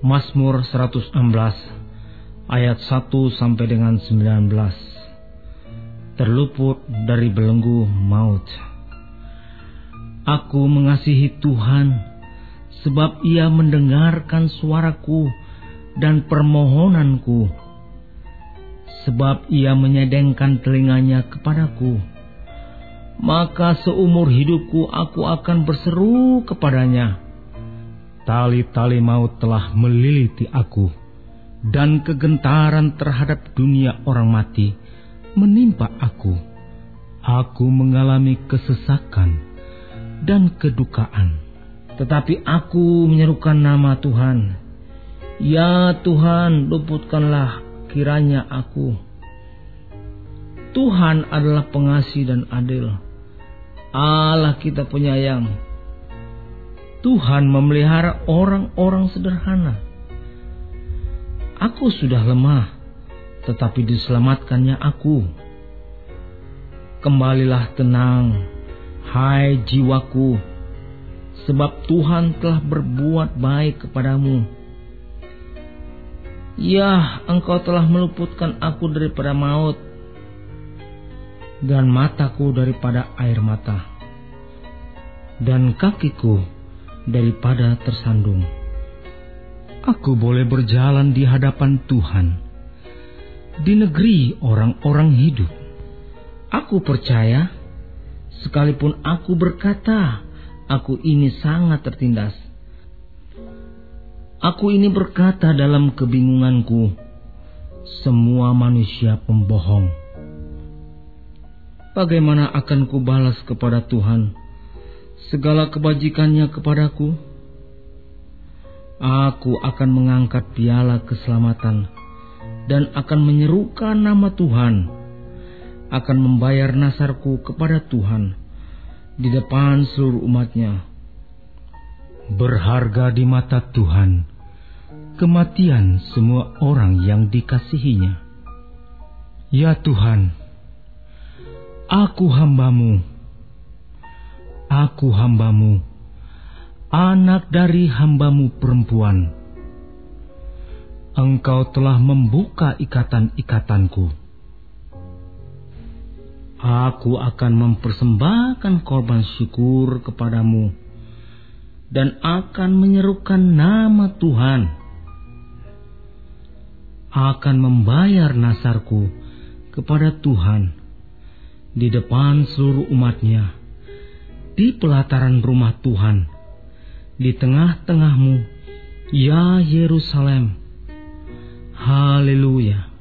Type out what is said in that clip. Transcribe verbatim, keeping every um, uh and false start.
Mazmur seratus enam belas ayat satu sampai dengan sembilan belas. Terluput dari belenggu maut. Aku mengasihi Tuhan, sebab Ia mendengarkan suaraku dan permohonanku. Sebab Ia menyedengkan telinganya kepadaku. Maka seumur hidupku aku akan berseru kepadanya. Tali-tali maut telah meliliti aku, dan kegentaran terhadap dunia orang mati menimpa aku. Aku mengalami kesesakan dan kedukaan. Tetapi aku menyerukan nama Tuhan. Ya Tuhan, luputkanlah kiranya aku. Tuhan adalah pengasih dan adil. Allah kita penyayang. Tuhan memelihara orang-orang sederhana. Aku sudah lemah, tetapi diselamatkannya aku. Kembalilah tenang, hai jiwaku, sebab Tuhan telah berbuat baik kepadamu. Ya, Engkau telah meluputkan aku daripada maut, dan mataku daripada air mata, dan kakiku daripada tersandung. Aku boleh berjalan di hadapan Tuhan, di negeri orang-orang hidup. Aku percaya, sekalipun aku berkata, aku ini sangat tertindas. Aku ini berkata dalam kebingunganku, semua manusia pembohong. Bagaimana akan kubalas kepada Tuhan segala kebajikannya kepadaku? Aku akan mengangkat piala keselamatan dan akan menyerukan nama Tuhan, akan membayar nasarku kepada Tuhan di depan seluruh umatnya. Berharga di mata Tuhan kematian semua orang yang dikasihinya. Ya Tuhan, aku hambamu, aku hambamu, anak dari hambamu perempuan. Engkau telah membuka ikatan-ikatanku. Aku akan mempersembahkan korban syukur kepadamu dan akan menyerukan nama Tuhan. Akan membayar nasarku kepada Tuhan di depan seluruh umatnya, di pelataran rumah Tuhan, di tengah-tengahmu, ya Yerusalem. Haleluya.